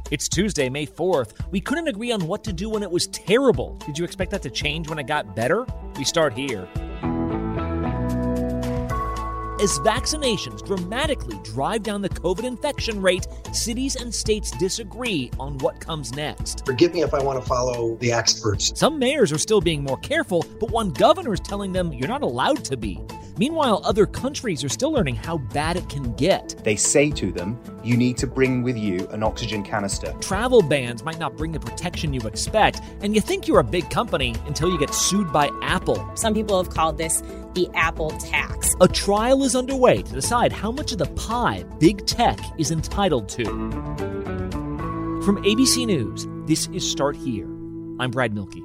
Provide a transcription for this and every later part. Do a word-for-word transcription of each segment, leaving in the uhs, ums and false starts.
It's Tuesday, May fourth. We couldn't agree on what to do when it was terrible. Did you expect that to change when it got better? We start here. As vaccinations dramatically drive down the COVID infection rate, cities and states disagree on what comes next. Forgive me if I want to follow the experts. Some mayors are still being more careful, but one governor is telling them you're not allowed to be. Meanwhile, other countries are still learning how bad it can get. They say to them, you need to bring with you an oxygen canister. Travel bans might not bring the protection you expect, and you think you're a big company until you get sued by Apple. Some people have called this the Apple tax. A trial is underway to decide how much of the pie big tech is entitled to. From A B C News, this is Start Here. I'm Brad Milkey.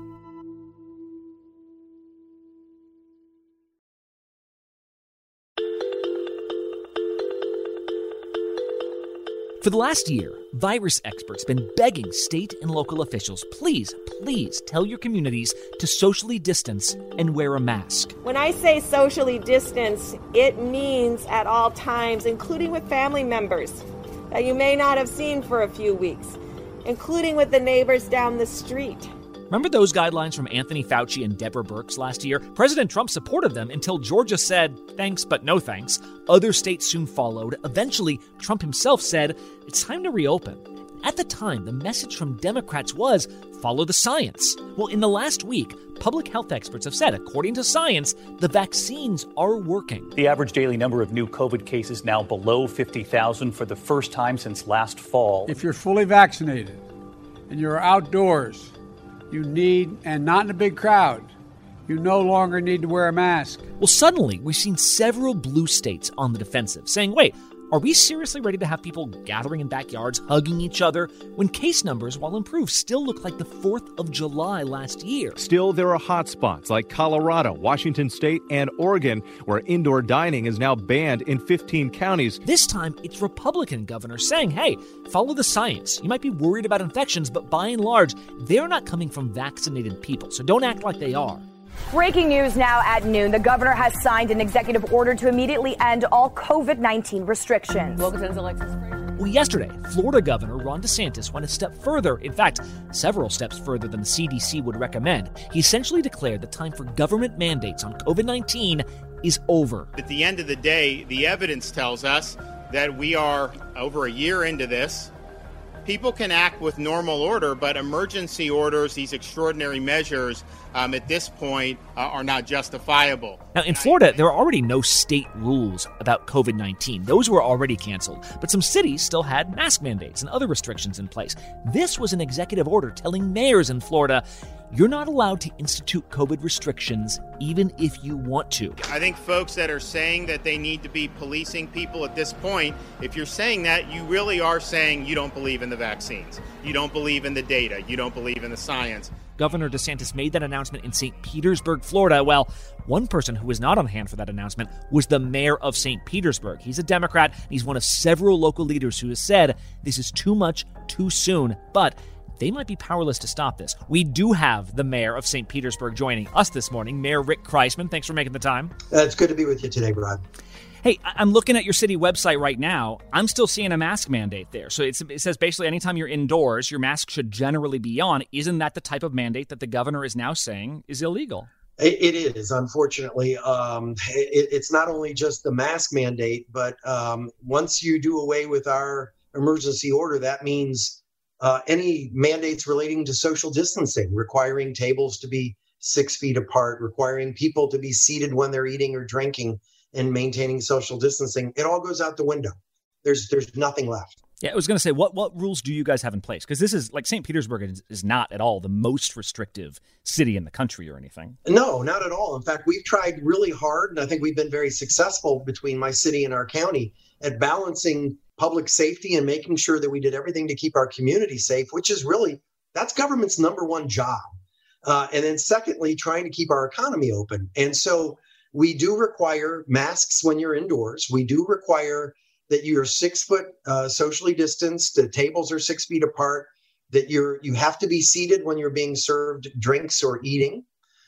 For the last year, virus experts have been begging state and local officials, please, please tell your communities to socially distance and wear a mask. When I say socially distance, it means at all times, including with family members that you may not have seen for a few weeks, including with the neighbors down the street. Remember those guidelines from Anthony Fauci and Deborah Birx last year? President Trump supported them until Georgia said, thanks but no thanks. Other states soon followed. Eventually, Trump himself said, it's time to reopen. At the time, the message from Democrats was, follow the science. Well, in the last week, public health experts have said, according to science, the vaccines are working. The average daily number of new COVID cases now below fifty thousand for the first time since last fall. If you're fully vaccinated and you're outdoors, you need, and not in a big crowd, you no longer need to wear a mask. Well, suddenly, we've seen several blue states on the defensive, saying, wait, are we seriously ready to have people gathering in backyards, hugging each other, when case numbers, while improved, still look like the fourth of July last year? Still, there are hot spots like Colorado, Washington State, and Oregon, where indoor dining is now banned in fifteen counties. This time, it's Republican governors saying, hey, follow the science. You might be worried about infections, but by and large, they're not coming from vaccinated people, so don't act like they are. Breaking news now at noon. The governor has signed an executive order to immediately end all COVID nineteen restrictions. Wilkinson, Alexis Frazier. Well, yesterday, Florida Governor Ron DeSantis went a step further, in fact, several steps further than the C D C would recommend. He essentially declared the time for government mandates on COVID nineteen is over. At the end of the day, the evidence tells us that we are over a year into this. People can act with normal order, but emergency orders, these extraordinary measures, um, at this point, uh, are not justifiable. Now, in Florida, there are already no state rules about COVID nineteen. Those were already canceled, but some cities still had mask mandates and other restrictions in place. This was an executive order telling mayors in Florida, you're not allowed to institute COVID restrictions, even if you want to. I think folks that are saying that they need to be policing people at this point, if you're saying that, you really are saying you don't believe in the vaccines. You don't believe in the data. You don't believe in the science. Governor DeSantis made that announcement in Saint Petersburg, Florida. Well, one person who was not on hand for that announcement was the mayor of Saint Petersburg. He's a Democrat. He's one of several local leaders who has said this is too much, too soon, but they might be powerless to stop this. We do have the mayor of Saint Petersburg joining us this morning, Mayor Rick Kriseman. Thanks for making the time. Uh, it's good to be with you today, Brad. Hey, I'm looking at your city website right now. I'm still seeing a mask mandate there. So it's, it says basically anytime you're indoors, your mask should generally be on. Isn't that the type of mandate that the governor is now saying is illegal? It, it is, unfortunately. Um, it, it's not only just the mask mandate, but um, once you do away with our emergency order, that means uh, any mandates relating to social distancing, requiring tables to be six feet apart, requiring people to be seated when they're eating or drinking, and maintaining social distancing, it all goes out the window. There's there's nothing left. Yeah, I was going to say, what what rules do you guys have in place? Because this is, like, Saint Petersburg is, is not at all the most restrictive city in the country or anything. No, not at all. In fact, we've tried really hard, and I think we've been very successful between my city and our county at balancing public safety and making sure that we did everything to keep our community safe, which is really, that's government's number one job. Uh, and then secondly, trying to keep our economy open. And so we do require masks when you're indoors. We do require that you're six foot uh, socially distanced, the tables are six feet apart, that you're you have to be seated when you're being served drinks or eating,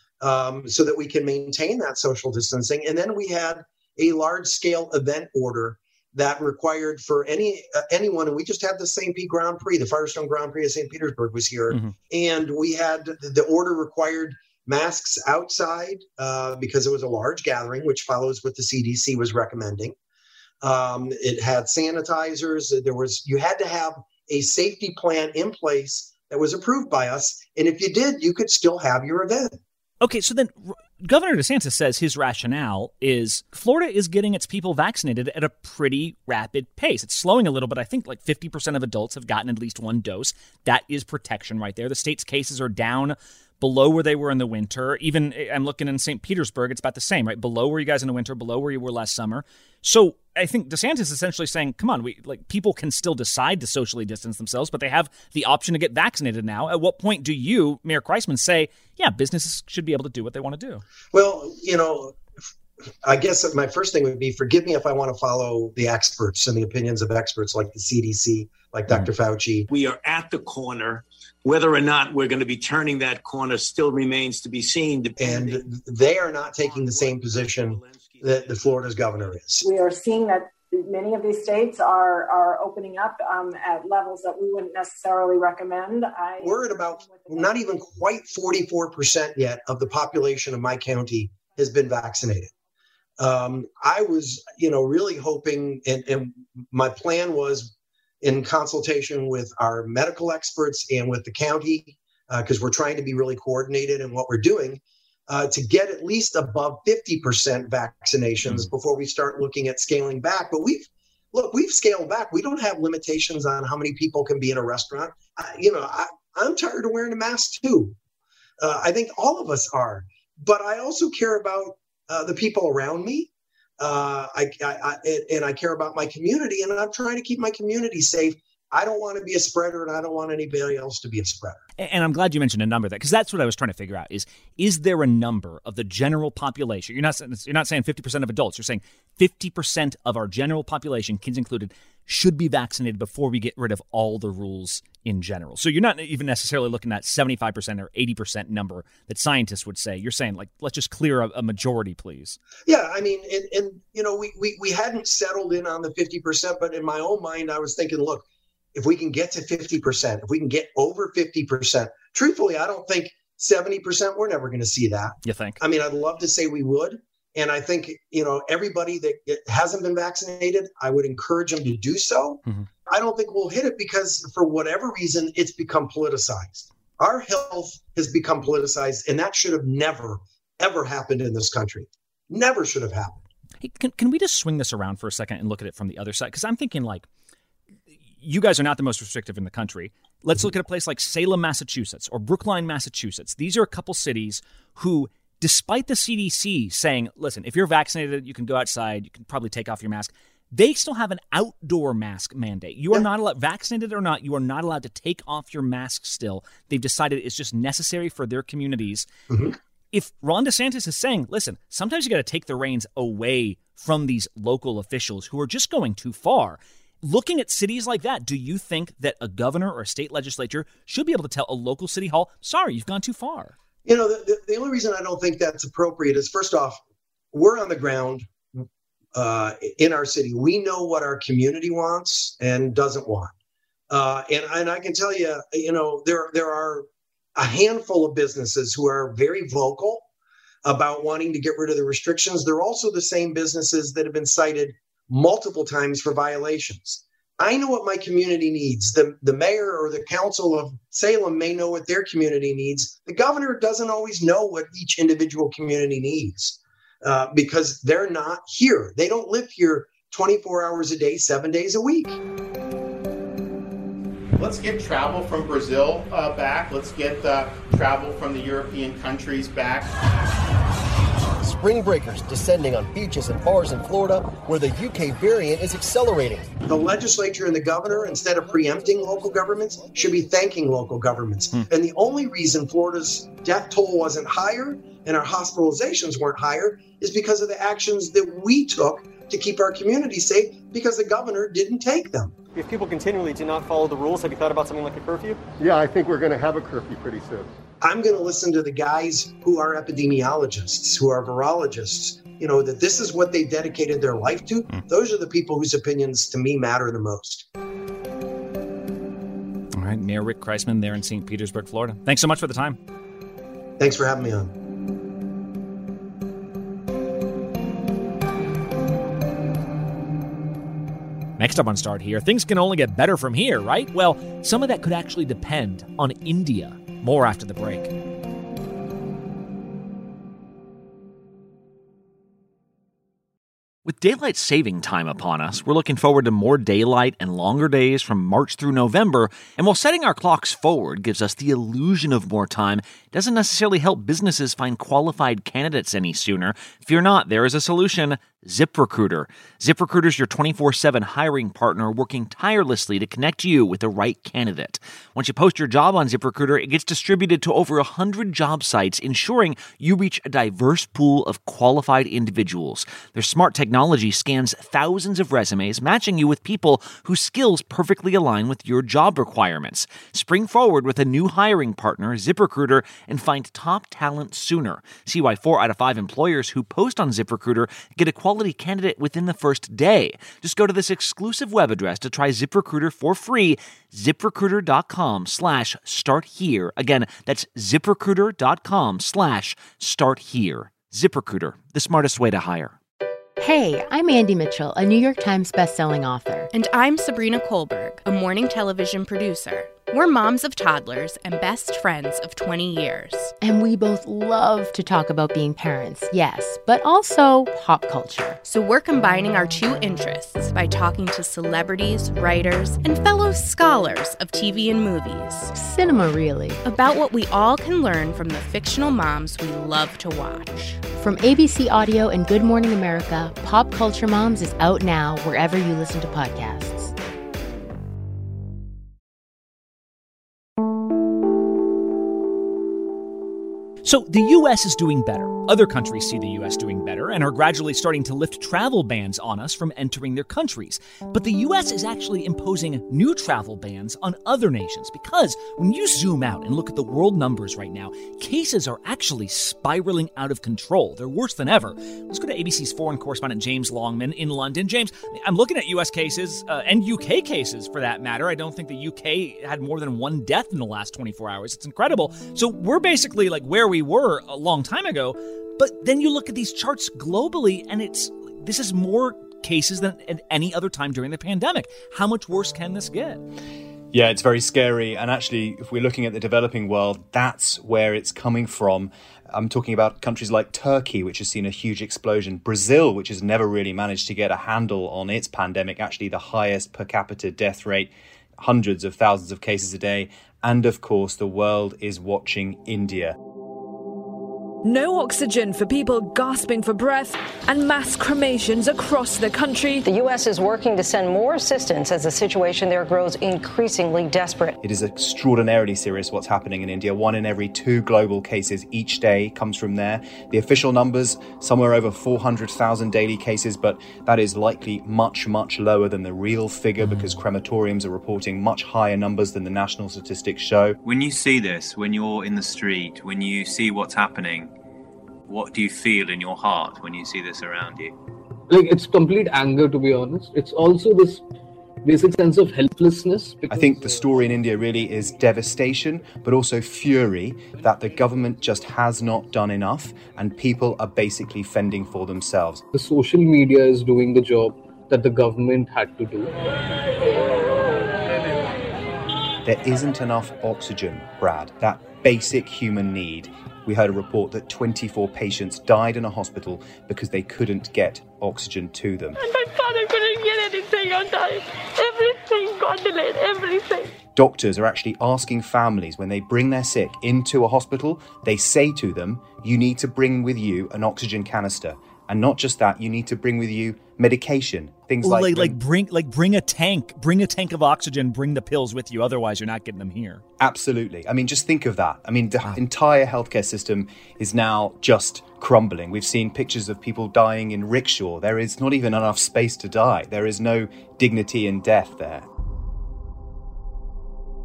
um, so that we can maintain that social distancing. And then we had a large scale event order that required for any uh, anyone, and we just had the Saint Pete Grand Prix, the Firestone Grand Prix of Saint Petersburg was here, mm-hmm. and we had the order required masks outside uh, because it was a large gathering, which follows what the C D C was recommending. Um, it had sanitizers. There was you had to have a safety plan in place that was approved by us, and if you did, you could still have your event. Okay, so then Governor DeSantis says his rationale is Florida is getting its people vaccinated at a pretty rapid pace. It's slowing a little, but I think like fifty percent of adults have gotten at least one dose. That is protection right there. The state's cases are down below where they were in the winter. Even I'm looking in Saint Petersburg, it's about the same, right? Below where you guys in the winter, below where you were last summer. So I think DeSantis is essentially saying, come on, we like people can still decide to socially distance themselves, but they have the option to get vaccinated now. At what point do you, Mayor Kreisman, say, yeah, businesses should be able to do what they want to do? Well, you know, I guess my first thing would be, forgive me if I want to follow the experts and the opinions of experts like the C D C, like Doctor Mm-hmm. Fauci. We are at the corner. Whether or not we're going to be turning that corner still remains to be seen. And they are not taking the same position that the Florida's governor is. We are seeing that many of these states are are opening up um, at levels that we wouldn't necessarily recommend. I, We're at about not even quite forty-four percent yet of the population of my county has been vaccinated. Um, I was, you know, really hoping, and, and my plan was, in consultation with our medical experts and with the county, because uh, we're trying to be really coordinated in what we're doing, uh, to get at least above fifty percent vaccinations mm-hmm. before we start looking at scaling back. But we've, look, we've scaled back. We don't have limitations on how many people can be in a restaurant. I, you know, I, I'm tired of wearing a mask too. Uh, I think all of us are. But I also care about uh, the people around me. Uh, I, I, I, and I care about my community, and I'm trying to keep my community safe. I don't want to be a spreader, and I don't want anybody else to be a spreader. And I'm glad you mentioned a number there, because that's what I was trying to figure out is, is there a number of the general population? You're not, you're not saying fifty percent of adults. You're saying fifty percent of our general population, kids included, should be vaccinated before we get rid of all the rules in general. So you're not even necessarily looking at seventy-five percent or eighty percent number that scientists would say. You're saying, like, let's just clear a, a majority, please. Yeah, I mean, and, and you know, we, we, we hadn't settled in on the fifty percent, but in my own mind, I was thinking, look, if we can get to fifty percent, if we can get over fifty percent, truthfully, I don't think seventy percent, we're never going to see that. You think? I mean, I'd love to say we would. And I think, you know, everybody that hasn't been vaccinated, I would encourage them to do so. Mm-hmm. I don't think we'll hit it because for whatever reason, it's become politicized. Our health has become politicized, and that should have never, ever happened in this country. Never should have happened. Hey, can, can we just swing this around for a second and look at it from the other side? Because I'm thinking, like, you guys are not the most restrictive in the country. Let's look at a place like Salem, Massachusetts, or Brookline, Massachusetts. These are a couple cities who, despite the C D C saying, listen, if you're vaccinated, you can go outside, you can probably take off your mask, they still have an outdoor mask mandate. You are yeah. not allowed, vaccinated or not, you are not allowed to take off your mask still. They've decided it's just necessary for their communities. Mm-hmm. If Ron DeSantis is saying, listen, sometimes you got to take the reins away from these local officials who are just going too far. Looking at cities like that, do you think that a governor or a state legislature should be able to tell a local city hall, sorry, you've gone too far? You know, the, the only reason I don't think that's appropriate is, first off, we're on the ground uh, in our city. We know what our community wants and doesn't want. Uh, and, and I can tell you, you know, there, there are a handful of businesses who are very vocal about wanting to get rid of the restrictions. They're also the same businesses that have been cited multiple times for violations. I know what my community needs. The, the mayor or the council of Salem may know what their community needs. The governor doesn't always know what each individual community needs uh, because they're not here. They don't live here twenty-four hours a day, seven days a week. Let's get travel from Brazil uh, back. Let's get uh, travel from the European countries back. Spring breakers descending on beaches and bars in Florida, where the U K variant is accelerating. The legislature and the governor, instead of preempting local governments, should be thanking local governments. Hmm. And the only reason Florida's death toll wasn't higher and our hospitalizations weren't higher is because of the actions that we took to keep our community safe, because the governor didn't take them. If people continually do not follow the rules, have you thought about something like a curfew? Yeah, I think we're going to have a curfew pretty soon. I'm going to listen to the guys who are epidemiologists, who are virologists, you know, that this is what they dedicated their life to. Mm. Those are the people whose opinions to me matter the most. All right, Mayor Rick Kriseman there in Saint Petersburg, Florida. Thanks so much for the time. Thanks for having me on. Next up on Start Here, things can only get better from here, right? Well, some of that could actually depend on India. More after the break. With daylight saving time upon us, we're looking forward to more daylight and longer days from March through November. And while setting our clocks forward gives us the illusion of more time, it doesn't necessarily help businesses find qualified candidates any sooner. Fear not, there is a solution. ZipRecruiter. ZipRecruiter is your twenty-four seven hiring partner working tirelessly to connect you with the right candidate. Once you post your job on ZipRecruiter, it gets distributed to over one hundred job sites, ensuring you reach a diverse pool of qualified individuals. Their smart technology scans thousands of resumes, matching you with people whose skills perfectly align with your job requirements. Spring forward with a new hiring partner, ZipRecruiter, and find top talent sooner. See why four out of five employers who post on ZipRecruiter get a qualified quality candidate within the first day. Just go to this exclusive web address to try ZipRecruiter for free, ZipRecruiter.com slash start here. Again, that's ZipRecruiter.com slash start here. ZipRecruiter, the smartest way to hire. Hey, I'm Andy Mitchell, a New York Times bestselling author. And I'm Sabrina Kohlberg, a morning television producer. We're moms of toddlers and best friends of twenty years. And we both love to talk about being parents, yes, but also pop culture. So we're combining our two interests by talking to celebrities, writers, and fellow scholars of T V and movies. Cinema, really. About what we all can learn from the fictional moms we love to watch. From A B C Audio and Good Morning America, Pop Culture Moms is out now wherever you listen to podcasts. So the U S is doing better. Other countries see the U S doing better and are gradually starting to lift travel bans on us from entering their countries. But the U S is actually imposing new travel bans on other nations because when you zoom out and look at the world numbers right now, cases are actually spiraling out of control. They're worse than ever. Let's go to A B C's foreign correspondent James Longman in London. James, I'm looking at U S cases uh, and U K cases for that matter. I don't think the U K had more than one death in the last twenty-four hours. It's incredible. So we're basically like where we were a long time ago. But then you look at these charts globally, and it's this is more cases than at any other time during the pandemic. How much worse can this get? Yeah, it's very scary. And actually, if we're looking at the developing world, that's where it's coming from. I'm talking about countries like Turkey, which has seen a huge explosion. Brazil, which has never really managed to get a handle on its pandemic, actually the highest per capita death rate, hundreds of thousands of cases a day. And of course, the world is watching India. No oxygen for people gasping for breath and mass cremations across the country. The U S is working to send more assistance as the situation there grows increasingly desperate. It is extraordinarily serious what's happening in India. One in every two global cases each day comes from there. The official numbers, somewhere over four hundred thousand daily cases, but that is likely much, much lower than the real figure because crematoriums are reporting much higher numbers than the national statistics show. When you see this, when you're in the street, when you see what's happening, what do you feel in your heart when you see this around you? Like, it's complete anger, to be honest. It's also this basic sense of helplessness. I think the story in India really is devastation, but also fury that the government just has not done enough and people are basically fending for themselves. The social media is doing the job that the government had to do. There isn't enough oxygen, Brad, that basic human need. We heard a report that twenty-four patients died in a hospital because they couldn't get oxygen to them. And my father couldn't get anything on time. Everything got delayed, everything. Doctors are actually asking families when they bring their sick into a hospital, they say to them, you need to bring with you an oxygen canister. And not just that, you need to bring with you medication, things like... Like, like bring like bring a tank, bring a tank of oxygen, bring the pills with you. Otherwise, you're not getting them here. Absolutely. I mean, just think of that. I mean, the wow. entire healthcare system is now just crumbling. We've seen pictures of people dying in rickshaw. There is not even enough space to die. There is no dignity in death there.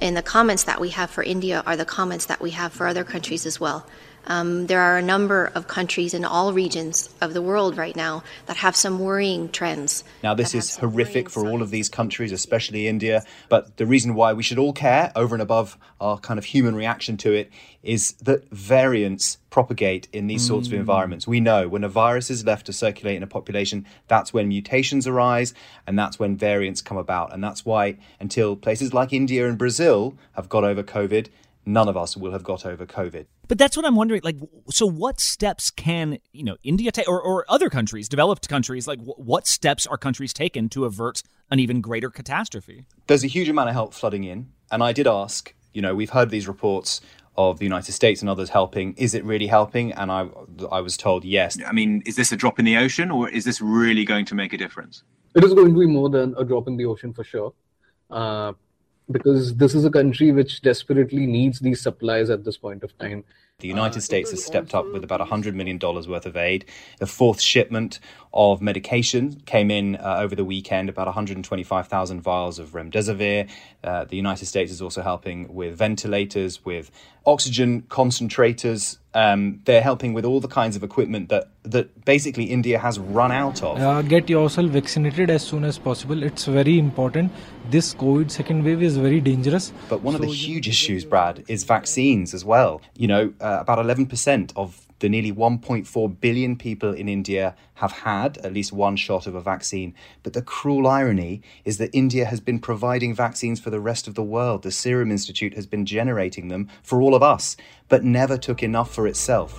And the comments that we have for India are the comments that we have for other countries as well. Um, there are a number of countries in all regions of the world right now that have some worrying trends. Now, this is horrific for all of these countries, especially India. But the reason why we should all care, over and above our kind of human reaction to it, is that variants propagate in these sorts of environments. We know when a virus is left to circulate in a population, that's when mutations arise, and that's when variants come about. And that's why until places like India and Brazil have got over COVID, none of us will have got over COVID. But that's what I'm wondering. Like, so what steps can, you know, India take, or, or other countries, developed countries, like w- what steps are countries taken to avert an even greater catastrophe? There's a huge amount of help flooding in. And I did ask, you know, we've heard these reports of the United States and others helping. Is it really helping? And I, I was told yes. I mean, is this a drop in the ocean, or is this really going to make a difference? It is going to be more than a drop in the ocean for sure. Uh, because this is a country which desperately needs these supplies at this point of time. The United States has stepped up with about one hundred million dollars worth of aid. The fourth shipment of medication came in uh, over the weekend, about one hundred twenty-five thousand vials of remdesivir. Uh, the United States is also helping with ventilators, with oxygen concentrators. Um, they're helping with all the kinds of equipment that, that basically India has run out of. Uh, get yourself vaccinated as soon as possible. It's very important. This COVID second wave is very dangerous. But one of the huge issues, Brad, is vaccines as well. You know, uh, about eleven percent of the nearly one point four billion people in India have had at least one shot of a vaccine. But the cruel irony is that India has been providing vaccines for the rest of the world. The Serum Institute has been generating them for all of us, but never took enough for itself.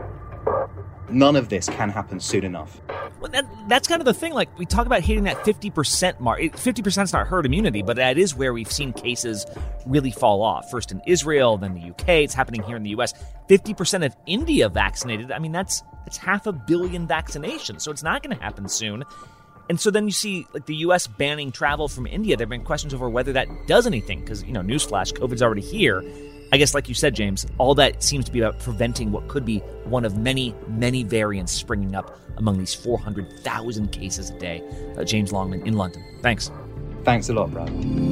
None of this can happen soon enough. Well, that, that's kind of the thing. Like, we talk about hitting that fifty percent mark. fifty percent is not herd immunity, but that is where we've seen cases really fall off. First in Israel, then the U K. It's happening here in the U S. fifty percent of India vaccinated. I mean, that's that's half a billion vaccinations. So it's not going to happen soon. And so then you see, like, the U S banning travel from India. There have been questions over whether that does anything because, you know, newsflash, COVID's already here. I guess, like you said, James, all that seems to be about preventing what could be one of many, many variants springing up among these four hundred thousand cases a day. Uh, James Longman in London. Thanks. Thanks a lot, Brad.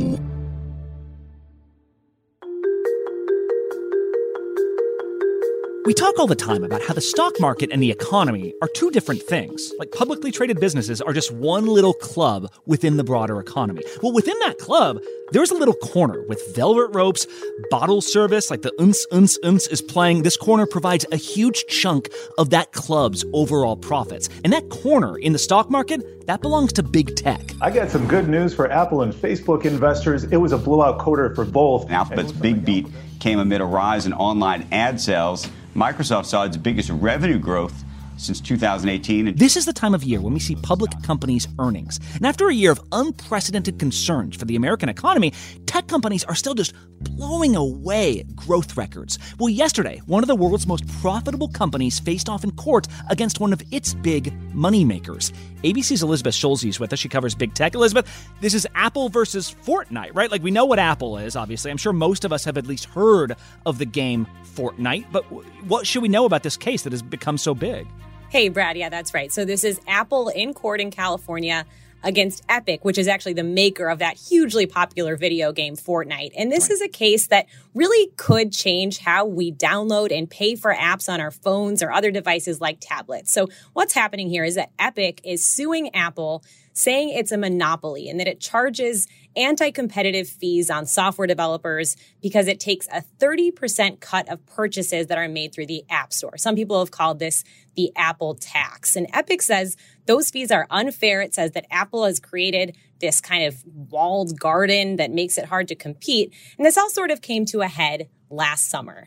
We talk all the time about how the stock market and the economy are two different things. Like, publicly traded businesses are just one little club within the broader economy. Well, within that club, there's a little corner with velvet ropes, bottle service, like the uns, uns, uns is playing. This corner provides a huge chunk of that club's overall profits. And that corner in the stock market, that belongs to big tech. I got some good news for Apple and Facebook investors. It was a blowout quarter for both. Alphabet's big beat came amid a rise in online ad sales. Microsoft saw its biggest revenue growth since two thousand eighteen. This is the time of year when we see public companies' earnings. And after a year of unprecedented concerns for the American economy, tech companies are still just blowing away growth records. Well, yesterday, one of the world's most profitable companies faced off in court against one of its big moneymakers. A B C's Elizabeth Schulze is with us. She covers big tech. Elizabeth, this is Apple versus Fortnite, right? Like, we know what Apple is, obviously. I'm sure most of us have at least heard of the game Fortnite. But what should we know about this case that has become so big? Hey, Brad. Yeah, that's right. So this is Apple in court in California against Epic, which is actually the maker of that hugely popular video game Fortnite. And this right. is a case that really could change how we download and pay for apps on our phones or other devices like tablets. So what's happening here is that Epic is suing Apple, saying it's a monopoly and that it charges anti-competitive fees on software developers because it takes a thirty percent cut of purchases that are made through the App Store. Some people have called this the Apple tax. And Epic says those fees are unfair. It says that Apple has created this kind of walled garden that makes it hard to compete. And this all sort of came to a head last summer.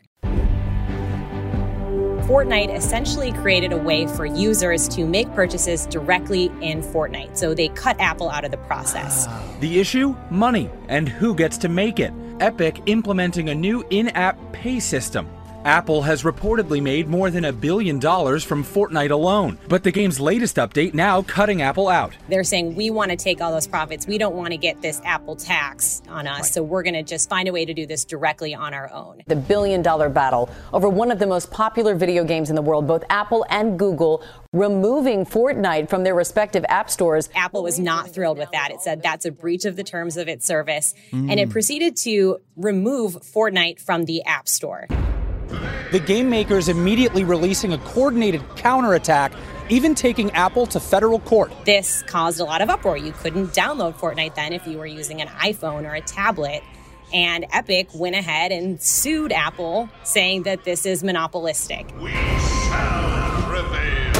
Fortnite essentially created a way for users to make purchases directly in Fortnite. So they cut Apple out of the process. The issue? Money. And who gets to make it? Epic implementing a new in-app pay system. Apple has reportedly made more than a billion dollars from Fortnite alone, but the game's latest update now cutting Apple out. They're saying we want to take all those profits. We don't want to get this Apple tax on us, right. So we're going to just find a way to do this directly on our own. The billion-dollar battle over one of the most popular video games in the world, both Apple and Google removing Fortnite from their respective app stores. Apple was not thrilled with that. It said that's a breach of the terms of its service, mm. and it proceeded to remove Fortnite from the App Store. The game makers immediately releasing a coordinated counterattack, even taking Apple to federal court. This caused a lot of uproar. You couldn't download Fortnite then if you were using an iPhone or a tablet. And Epic went ahead and sued Apple, saying that this is monopolistic. We shall prevail.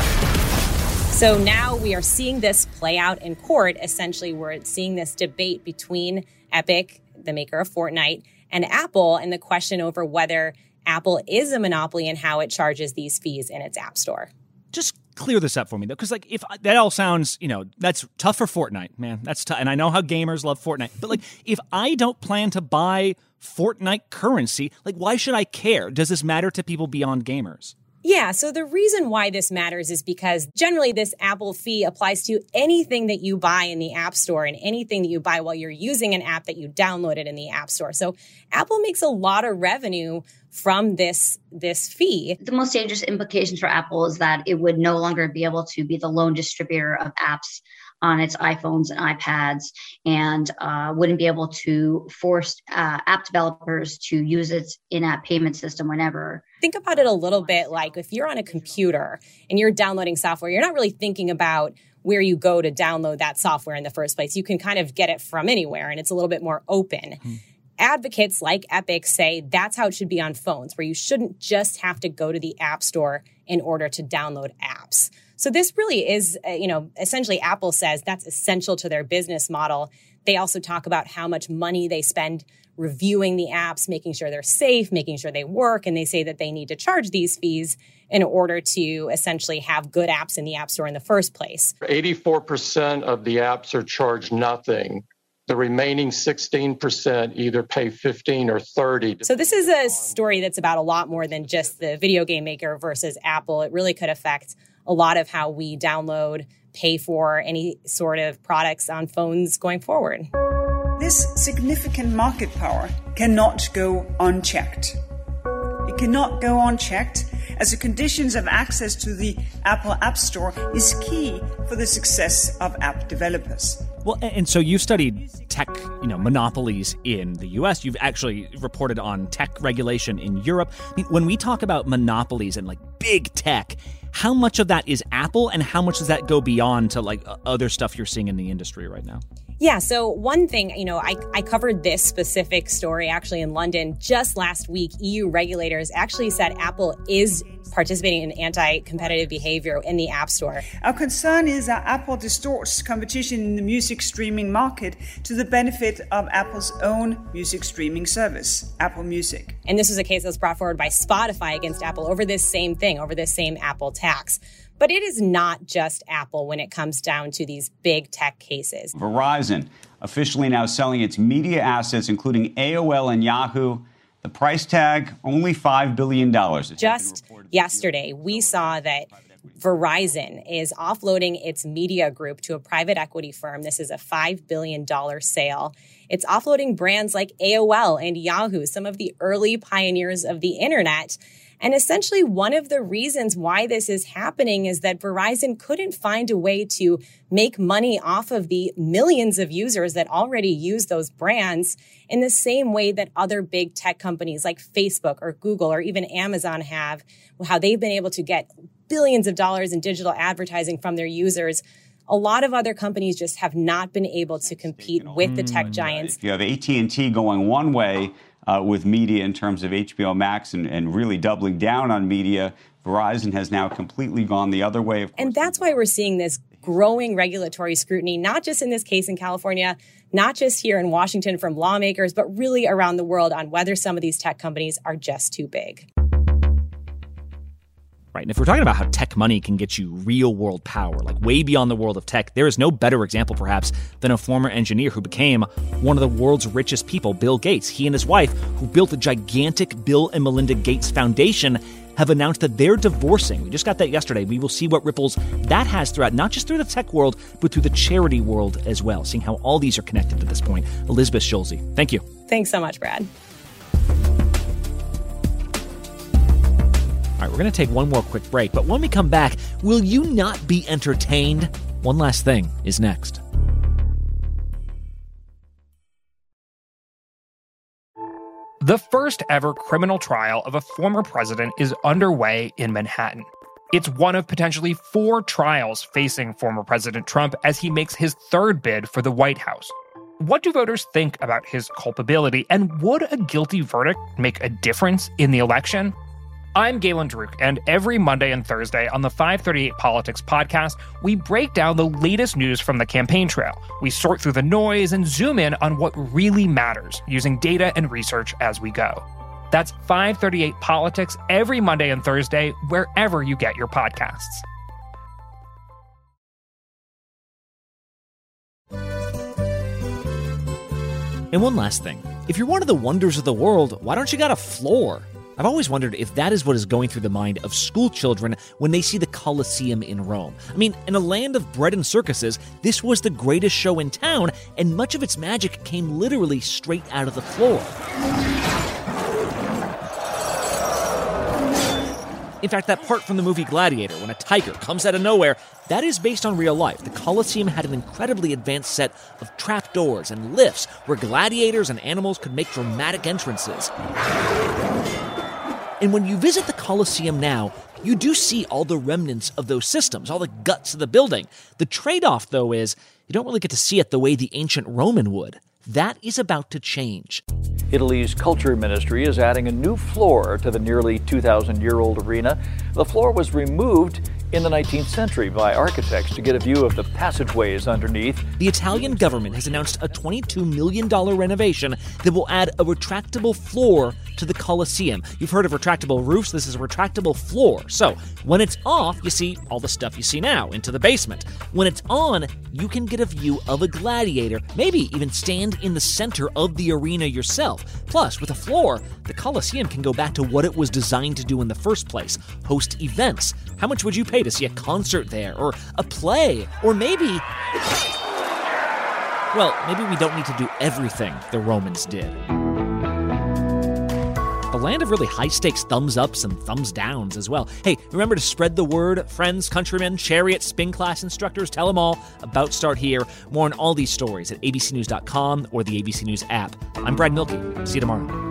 So now we are seeing this play out in court. Essentially, we're seeing this debate between Epic, the maker of Fortnite, and Apple, and the question over whether Apple is a monopoly and how it charges these fees in its app store. Just clear this up for me, though, because like if that all sounds, you know, that's tough for Fortnite, man. That's tough, and I know how gamers love Fortnite. But like, if I don't plan to buy Fortnite currency, like, why should I care? Does this matter to people beyond gamers? Yeah, so the reason why this matters is because generally this Apple fee applies to anything that you buy in the App Store and anything that you buy while you're using an app that you downloaded in the App Store. So Apple makes a lot of revenue from this this fee. The most dangerous implications for Apple is that it would no longer be able to be the lone distributor of apps on its iPhones and iPads, and uh, wouldn't be able to force uh, app developers to use its in-app payment system whenever. Think about it a little bit like if you're on a computer and you're downloading software, you're not really thinking about where you go to download that software in the first place. You can kind of get it from anywhere, and it's a little bit more open. Hmm. Advocates like Epic say that's how it should be on phones, where you shouldn't just have to go to the App Store in order to download apps. So this really is, uh, you know, essentially Apple says that's essential to their business model. They also talk about how much money they spend reviewing the apps, making sure they're safe, making sure they work. And they say that they need to charge these fees in order to essentially have good apps in the App Store in the first place. eighty-four percent of the apps are charged nothing. The remaining sixteen percent either pay fifteen or thirty. So this is a story that's about a lot more than just the video game maker versus Apple. It really could affect a lot of how we download, pay for any sort of products on phones going forward. This significant market power cannot go unchecked. It cannot go unchecked as the conditions of access to the Apple App Store is key for the success of app developers. Well, and so you studied tech, you know, monopolies in the U S. You've actually reported on tech regulation in Europe. I mean, when we talk about monopolies and like big tech, how much of that is Apple and how much does that go beyond to like other stuff you're seeing in the industry right now? Yeah, so one thing, you know, I, I covered this specific story actually in London just last week. E U regulators actually said Apple is participating in anti-competitive behavior in the App Store. Our concern is that Apple distorts competition in the music streaming market to the benefit of Apple's own music streaming service, Apple Music. And this was a case that was brought forward by Spotify against Apple over this same thing, over this same Apple tax. But it is not just Apple when it comes down to these big tech cases. Verizon officially now selling its media assets, including A O L and Yahoo. The price tag, only five billion dollars. Just yesterday, we saw that Verizon is offloading its media group to a private equity firm. This is a five billion dollars sale. It's offloading brands like A O L and Yahoo, some of the early pioneers of the internet. And essentially, one of the reasons why this is happening is that Verizon couldn't find a way to make money off of the millions of users that already use those brands in the same way that other big tech companies like Facebook or Google or even Amazon have, how they've been able to get billions of dollars in digital advertising from their users. A lot of other companies just have not been able to compete with the tech giants. You have A T and T going one way uh, with media in terms of H B O Max and, and really doubling down on media. Verizon has now completely gone the other way. Of course. And that's why we're seeing this growing regulatory scrutiny, not just in this case in California, not just here in Washington from lawmakers, but really around the world on whether some of these tech companies are just too big. Right, and if we're talking about how tech money can get you real-world power, like way beyond the world of tech, there is no better example, perhaps, than a former engineer who became one of the world's richest people, Bill Gates. He and his wife, who built the gigantic Bill and Melinda Gates Foundation, have announced that they're divorcing. We just got that yesterday. We will see what ripples that has throughout, not just through the tech world, but through the charity world as well, seeing how all these are connected at this point. Elizabeth Schulze, thank you. Thanks so much, Brad. All right, we're going to take one more quick break, but when we come back, will you not be entertained? One Last Thing is next. The first ever criminal trial of a former president is underway in Manhattan. It's one of potentially four trials facing former President Trump as he makes his third bid for the White House. What do voters think about his culpability, and would a guilty verdict make a difference in the election? I'm Galen Druk, and every Monday and Thursday on the five thirty-eight Politics podcast, we break down the latest news from the campaign trail. We sort through the noise and zoom in on what really matters, using data and research as we go. That's five thirty-eight Politics every Monday and Thursday, wherever you get your podcasts. And one last thing. If you're one of the wonders of the world, why don't you got a floor? I've always wondered if that is what is going through the mind of school children when they see the Colosseum in Rome. I mean, in a land of bread and circuses, this was the greatest show in town, and much of its magic came literally straight out of the floor. In fact, that part from the movie Gladiator, when a tiger comes out of nowhere, that is based on real life. The Colosseum had an incredibly advanced set of trapdoors and lifts where gladiators and animals could make dramatic entrances. And when you visit the Colosseum now, you do see all the remnants of those systems, all the guts of the building. The trade-off, though, is you don't really get to see it the way the ancient Roman would. That is about to change. Italy's culture ministry is adding a new floor to the nearly two thousand year old arena. The floor was removed in the nineteenth century by architects to get a view of the passageways underneath. The Italian government has announced a twenty-two million dollars renovation that will add a retractable floor to the Colosseum. You've heard of retractable roofs. This is a retractable floor. So when it's off, you see all the stuff you see now into the basement. When it's on, you can get a view of a gladiator, maybe even stand in the center of the arena yourself. Plus, with a floor, the Colosseum can go back to what it was designed to do in the first place, host events. How much would you pay to see a concert there, or a play, or maybe... Well, maybe we don't need to do everything the Romans did. The land of really high-stakes thumbs-ups and thumbs-downs as well. Hey, remember to spread the word. Friends, countrymen, chariots, spin class instructors, tell them all about Start Here. More on all these stories at a b c news dot com or the A B C News app. I'm Brad Milkey. See you tomorrow.